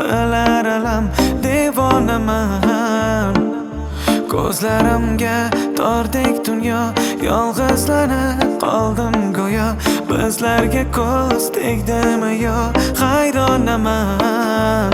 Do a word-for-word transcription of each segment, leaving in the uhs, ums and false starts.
qilar alam devonaman. Ko'zlarimga tordek dunyo, yolg'izlanib qoldim go'yo. Bizlarga ko'z tegdimi yo, hayronaman.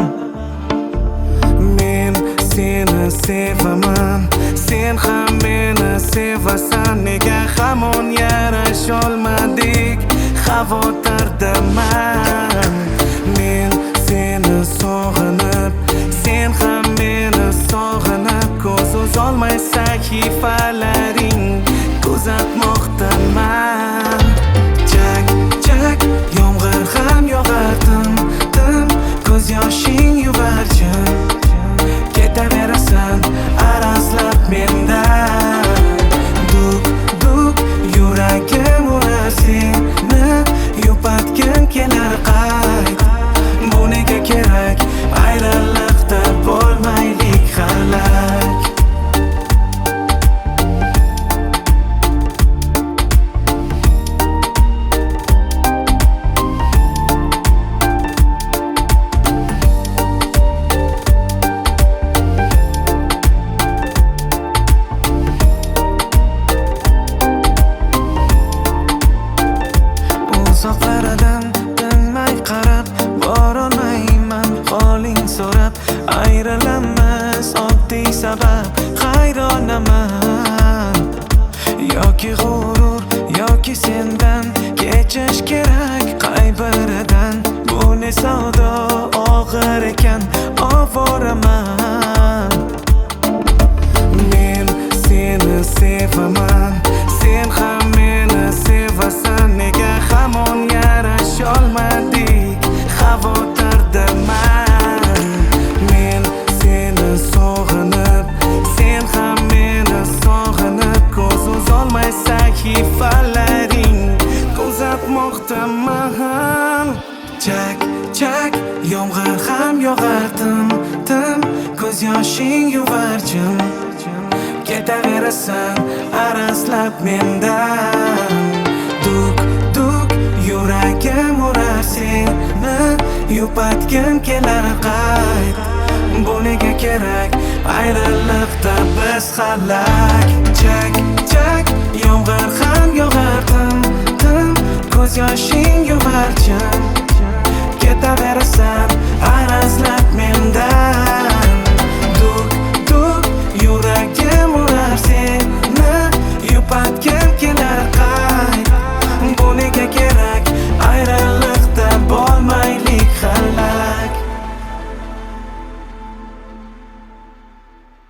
Men seni sevaman, sen ham meni sevasan. Nega hamon yarasholmadik, xavotirdaman. Men seni sog'inib, sen ham meni sog'inib, ko'z uzolmay sahifalaring kuzatmoqdaman. Jak jak yomg'ir ham yog'ar tim tim, ko'z yoshing yuvarjin. Ketaverasan arazlab mendan. Duk duk yuragim urar, seni yupatgim kelar qayt. Bu nega kerak, ayriliqda bo'lmaylik halak. Uzoqlaridan tinmay qarab, borolmayman qoling so'rab. Ayrilamiz oddiy sabab, hayronaman. Yoki g'urur, yoki sendan kechish kerak qay biridan. Bu ne savdo og'ir ekan, ovoraman. Men seni sevaman, sen ham meni sevasan. Nega hamon yarasholmadik, xavotirdaman. Men seni sog'inib, sen ham meni sog'inib, ko'z uzolmay sahifalaring kuzatmoqdaman. Jak jak yomg'ir ham yog'ar tim tim, ko'z yoshing yuvarjin. Ketaverasan arazlab mendan. Duk duk yuragim urar, seni yupatgim kelar qayt. Bu nega kerak, ayriliqda biz halak. Jak jak yomg'ir ham yog'ar tim tim, ko'z yoshing yuvarjin. Ketaverasan